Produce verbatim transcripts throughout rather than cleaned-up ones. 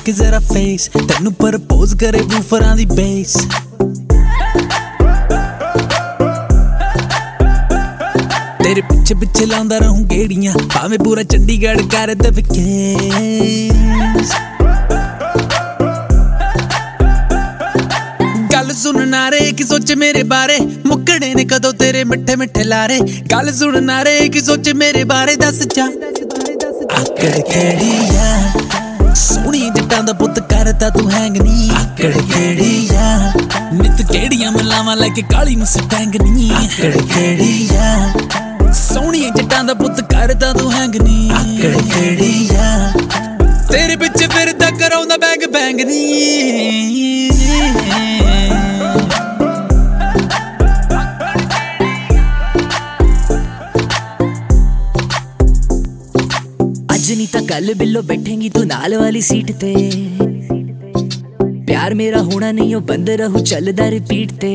के जरा फेस तेनू प्रपोज करे बूफरां दी बेस। तेरे पिछे पिछे लांदा रहूं गेड़ियां भावें पूरा चंडीगढ़ कर दे केस। गल सुनना रे की सोचे मेरे बारे मुक्कड़े ने कदों तेरे मिठे मिठे लारे। गल सुनना रे की सोचे मेरे बारे दस जा आकड़ केड़ी आ सोहनी जट्टां दा पुत्त करता तू हैंग नी। आकड़ केड़ी आ नित केड़ियां मलावां लैके काली नूं सटैंग नी। आकड़ केड़ी आ सोहनी जट्टां दा पुत्त करता तू हैंग नी। आकड़ केड़ी आ तेरे पिछे फिरदा कराउंदा बैंग बैंग नी। नहीं ता कल बिल्लो बैठेंगी तू नाल वाली सीट ते। प्यार मेरा होना नहीं हो बंद रहू चलदा रिपीट ते।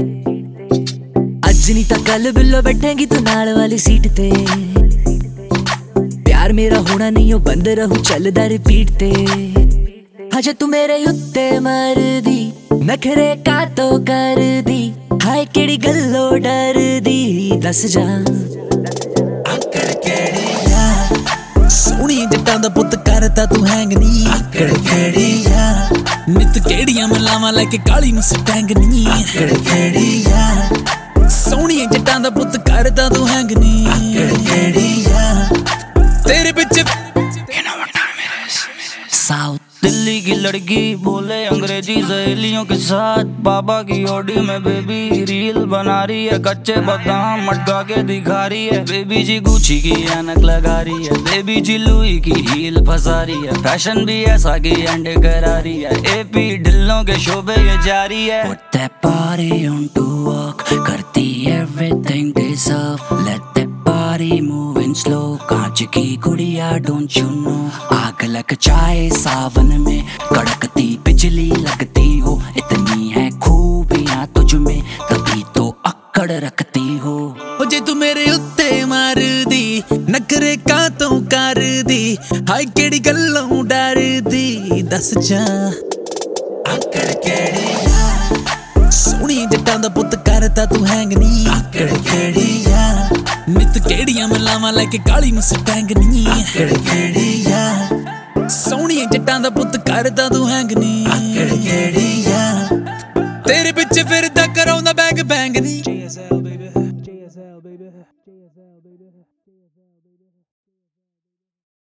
अज नहीं ता कल बिल्लो बैठेंगी तू नाल वाली सीट ते। प्यार मेरा होना नहीं हो बंद रहू चलदा रिपीट ते। हजे तू मेरे उत्ते मर दी नखरे का तो कर दी। हाय केड़ी गल्लो डर दी दस जा आकड़ केड़ी सोहनी जट्टां दा पुत्त करता तू हैंग नी। आकड़ केड़ी आ नित केड़ियां मलावां लैके काली नूं सटैंग नी। आकड़ केड़ी आ सोहनी जट्टां दा पुत्त करता तू हैंग नी। आकड़ केड़ी आ तेरे पिछे साउथ दिल्ली की लड़की बोले अंग्रेजी सहेलियों के साथ। बाबा की ओडी में बेबी रील बना रही है। कच्चे बादाम मटका के दिखा रही है। बेबी जी गुची की ऐनक लगा रही है। बेबी जी लुई की हील फंसा रही है। फैशन भी ऐसा की एंड करा रही है। एपी ढिल्लों के शोबे ये जारी है। Put that body on to work करती everything deserve। Let that body moving slow कांच की गुड़िया don't you know। आग लग जाए सावन में कड़कती बिजली लगती हो। इतनी है खूबियां तुझ में तभी तो अक्कड़ रखती हो। जे तू मेरे उत्ते मार दी नखरे का तो कर दी। हाय केड़ी गल्लों डर दी दस जा आकड़ केड़ी आ सोहनी जट्टां दा पुत्त करता तू हैंग नी। आकड़ केड़ी आ नित केड़ियां मलावां लैके काली नूं सटैंग नी। आकड़ केड़ी आ सोहनी जट्टां दा पुत्त करता तू हैंग नी। आकड़ केड़ी आ तेरे पिछे फिरदा कराउंदा बैंग बैंग नी। J S L baby J S L baby J S L baby J S L